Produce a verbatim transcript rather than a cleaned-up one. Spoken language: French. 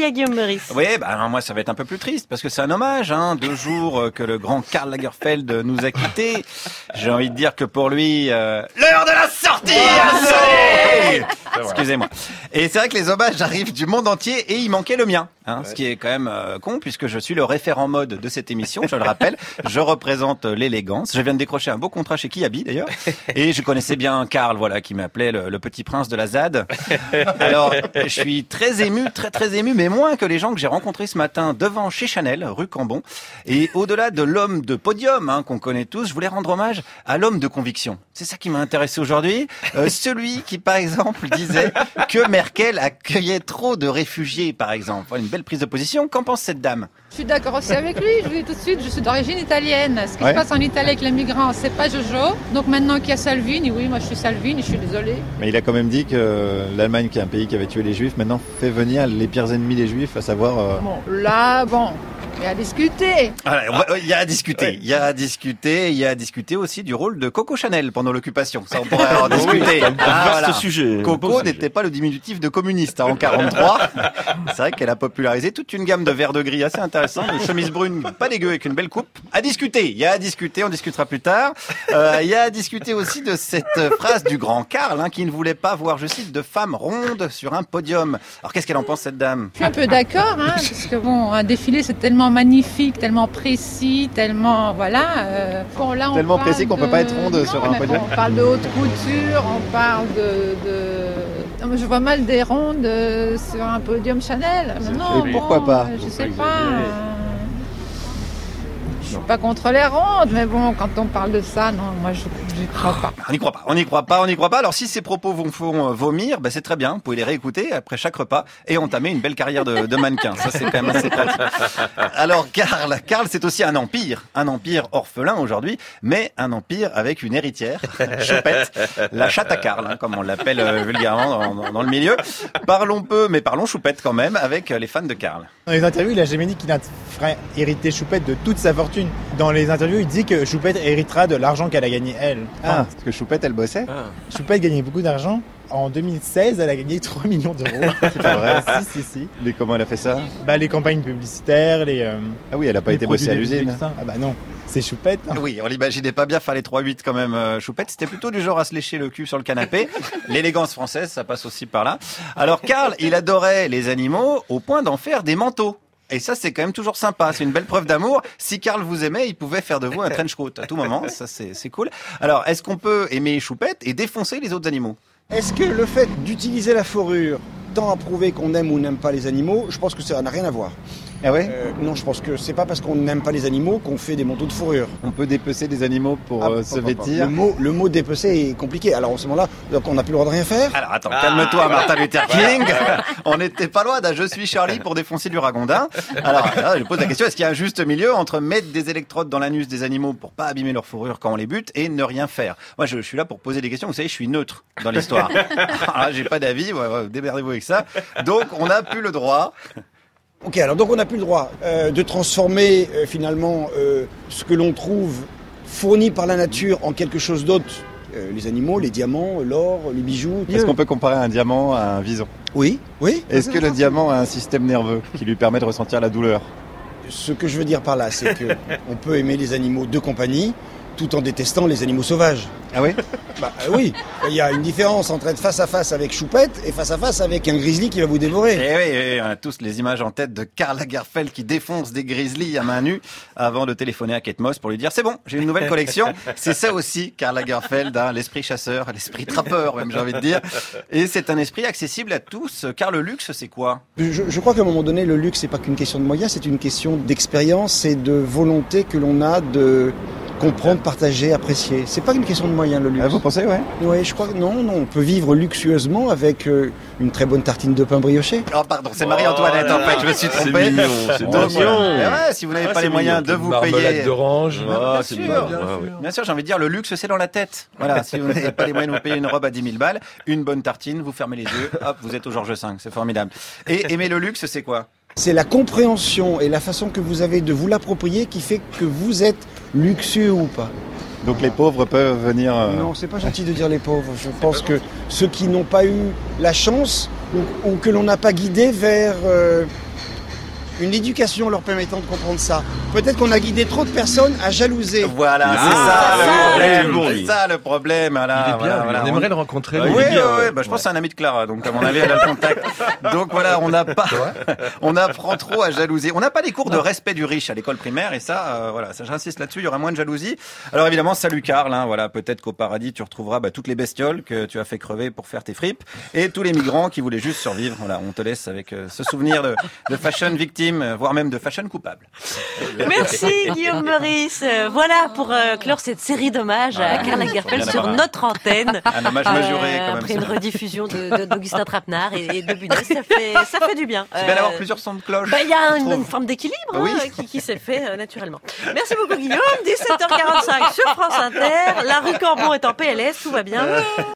à Guillaume Meurice. Oui, bah alors moi ça va être un peu plus triste parce que c'est un hommage, hein, deux jours euh, que le grand Karl Lagerfeld nous a quittés. J'ai envie de dire que pour lui, euh, l'heure de la sortie a sonné. Excusez-moi. Et c'est vrai que les hommages arrivent du monde entier et il manquait le mien, hein, ouais. Ce qui est quand même euh, con puisque je suis le référent mode de cette émission, je le rappelle. Je représente l'élégance. Je viens de décrocher un beau contrat chez Kiabi d'ailleurs et je connaissais bien Karl, voilà, qui m'appelait le, le petit prince de la Z A D. Alors, je suis très ému, très très ému, mais moins que les gens que j'ai rencontrés ce matin devant chez Chanel, rue Cambon. Et au-delà de l'homme de podium, hein, qu'on connaît tous, je voulais rendre hommage à l'homme de conviction. C'est ça qui m'a intéressé aujourd'hui. Euh, celui qui, par exemple, disait que Merkel accueillait trop de réfugiés, par exemple. Voilà une belle prise de position. Qu'en pense cette dame ? Je suis d'accord aussi avec lui. Je vous dis tout de suite, je suis d'origine italienne. Ce qui ouais. se passe en Italie avec les migrants, c'est pas Jojo. Donc maintenant qu'il y a Salvini, oui, moi je suis Salvini, je suis désolée. Mais il a quand même dit que l'Allemagne, qui est un pays qui avait tué les Juifs, maintenant fait venir les pires ennemis des Juifs, à savoir... Euh... Bon, là, bon... Il y a à discuter. Alors, il y a à discuter. Il y a à discuter. Il y a à discuter aussi du rôle de Coco Chanel pendant l'occupation. Ça, on pourrait en discuter. Un ah, vaste voilà. sujet. Coco n'était pas le diminutif de communiste, hein, en quarante-trois. C'est vrai qu'elle a popularisé toute une gamme de verres de gris assez intéressants, de chemises brunes pas dégueu avec une belle coupe. À discuter. Il y a à discuter. On discutera plus tard. Euh, il y a à discuter aussi de cette phrase du grand Karl, hein, qui ne voulait pas voir, je cite, de femmes rondes sur un podium. Alors, qu'est-ce qu'elle en pense, cette dame? Je suis un peu d'accord, hein, parce que bon, un défilé, c'est tellement magnifique, tellement précis, tellement voilà. Euh, bon, là, on tellement précis de... qu'on peut pas être ronde non, sur un podium. On parle de haute couture, on parle de. de... Non, mais je vois mal des rondes sur un podium Chanel. Non, et pourquoi bon, pas? Je sais pas. Euh... Je suis pas contre les rondes, mais bon, quand on parle de ça, non, moi je n'y crois pas. On n'y croit pas, on n'y croit pas, on n'y croit pas. Alors si ces propos vous font vomir, ben c'est très bien. Vous pouvez les réécouter après chaque repas et entamer une belle carrière de, de mannequin. Ça c'est quand même assez pratique. Alors Karl, Karl c'est aussi un empire, un empire orphelin aujourd'hui, mais un empire avec une héritière, Choupette, la chatte à Karl, hein, comme on l'appelle euh, vulgairement dans, dans, dans le milieu. Parlons peu, mais parlons Choupette quand même avec les fans de Karl. Dans les interviews, il a jamais dit qu'il ferait hériter Choupette de toute sa fortune. Dans les interviews, il dit que Choupette héritera de l'argent qu'elle a gagné elle. Ah, parce que Choupette, elle bossait. Ah. Choupette gagnait beaucoup d'argent. En deux mille seize, elle a gagné trois millions d'euros. C'est pas vrai. Si, si, si. Mais comment elle a fait ça? Bah, les campagnes publicitaires, les... Euh, ah oui, elle a pas été bossée à l'usine. Ah bah non, c'est Choupette. Hein. Oui, on l'imaginait pas bien faire les trois huit quand même. Euh, Choupette, c'était plutôt du genre à se lécher le cul sur le canapé. L'élégance française, ça passe aussi par là. Alors Karl, il adorait les animaux au point d'en faire des manteaux. Et ça, c'est quand même toujours sympa. C'est une belle preuve d'amour. Si Karl vous aimait, il pouvait faire de vous un trench coat à tout moment. Ça, c'est, c'est cool. Alors, est-ce qu'on peut aimer Choupette et défoncer les autres animaux? Est-ce que le fait d'utiliser la fourrure tend à prouver qu'on aime ou n'aime pas les animaux? Je pense que ça n'a rien à voir. Ah ouais euh, Non, je pense que c'est pas parce qu'on n'aime pas les animaux qu'on fait des manteaux de fourrure. On peut dépecer des animaux pour ah, euh, se vêtir. Le mot, le mot dépecer est compliqué. Alors, en ce moment-là, donc on n'a plus le droit de rien faire. Alors, attends, ah, calme-toi, ah, Martin Luther King. On n'était pas loin d'un je suis Charlie pour défoncer du ragondin. Alors, là, je pose la question, est-ce qu'il y a un juste milieu entre mettre des électrodes dans l'anus des animaux pour pas abîmer leur fourrure quand on les bute et ne rien faire? Moi, je, je suis là pour poser des questions. Vous savez, je suis neutre dans l'histoire. Alors, j'ai pas d'avis. Ouais, ouais, démerdez-vous avec ça. Donc, on n'a plus le droit. Ok, alors donc on n'a plus le droit euh, de transformer euh, finalement euh, ce que l'on trouve fourni par la nature en quelque chose d'autre. Euh, les animaux, les diamants, l'or, les bijoux. Est-ce qu'on peut comparer un diamant à un vison? Oui, oui. Est-ce que le diamant a un système nerveux qui lui permet de ressentir la douleur? Ce que je veux dire par là, c'est que on peut aimer les animaux de compagnie tout en détestant les animaux sauvages. Ah oui? Bah euh, oui, il y a une différence entre être face à face avec Choupette et face à face avec un grizzly qui va vous dévorer. Et oui, oui, on a tous les images en tête de Karl Lagerfeld qui défonce des grizzlies à main nue avant de téléphoner à Kate Moss pour lui dire c'est bon, j'ai une nouvelle collection. C'est ça aussi, Karl Lagerfeld, hein, l'esprit chasseur, l'esprit trappeur même j'ai envie de dire. Et c'est un esprit accessible à tous. Car le luxe, c'est quoi? je, je crois qu'à un moment donné, le luxe, c'est pas qu'une question de moyens, c'est une question d'expérience et de volonté que l'on a de comprendre, partager, apprécier. C'est pas une question de moyens, le luxe. Ah, vous pensez, ouais? Oui, je crois que non, non, on peut vivre luxueusement avec euh, une très bonne tartine de pain brioché. Oh, pardon, c'est Marie-Antoinette, oh, en fait, je me suis trompé. C'est mignon, c'est Donc, mignon. Ouais, si vous n'avez ah, pas les moyens mignon. de vous Marmelade payer... d'orange. Ah, bien, c'est sûr, bien, bien, bien, oui. bien sûr, j'ai envie de dire, le luxe, c'est dans la tête. Voilà, si vous n'avez pas les moyens de vous payer une robe à dix mille balles, une bonne tartine, vous fermez les yeux, hop, vous êtes au Georges cinq, c'est formidable. Et aimer le luxe, c'est quoi? C'est la compréhension et la façon que vous avez de vous l'approprier qui fait que vous êtes luxueux ou pas. Donc les pauvres peuvent venir... Euh... Non, c'est pas gentil de dire les pauvres. Je pense que ceux qui n'ont pas eu la chance ou, ou que l'on n'a pas guidé vers euh, une éducation leur permettant de comprendre ça. Peut-être qu'on a guidé trop de personnes à jalouser. Voilà, Ah, c'est ça ça, le problème. bon, lui. C'est ça le problème. Voilà, Il est bien, voilà, lui. voilà. On aimerait le rencontrer. Oui, lui. oui, Il est bien, oui, ouais. bah, je pense que c'est un ami de Clara, donc à mon avis, elle a le contact. Donc voilà, on n'a pas, on apprend trop à jalouser. On n'a pas les cours de respect du riche à l'école primaire, et ça, euh, voilà, ça j'insiste là-dessus, il y aura moins de jalousie. Alors évidemment, salut Karl, hein, voilà, peut-être qu'au paradis tu retrouveras bah, toutes les bestioles que tu as fait crever pour faire tes fripes, et tous les migrants qui voulaient juste survivre. Voilà, on te laisse avec euh, ce souvenir de, de fashion victime, euh, voire même de fashion coupable. Merci Guillaume Meurice. Euh, Voilà pour euh, clore cette série d'hommages à Karl Lagerfeld Rien à sur voir. notre antenne. Un hommage mesuré quand même. Après une rediffusion de, de, d'Augustin Trapenard et, et de Bunès, ça fait, ça fait du bien. C'est bien d'avoir Euh, plusieurs sons de cloche. Bah, il y a je une, trouve. une forme d'équilibre hein, Oui. qui, qui s'est fait euh, naturellement. Merci beaucoup Guillaume. dix-sept heures quarante-cinq sur France Inter. La rue Cambon est en P L S, tout va bien.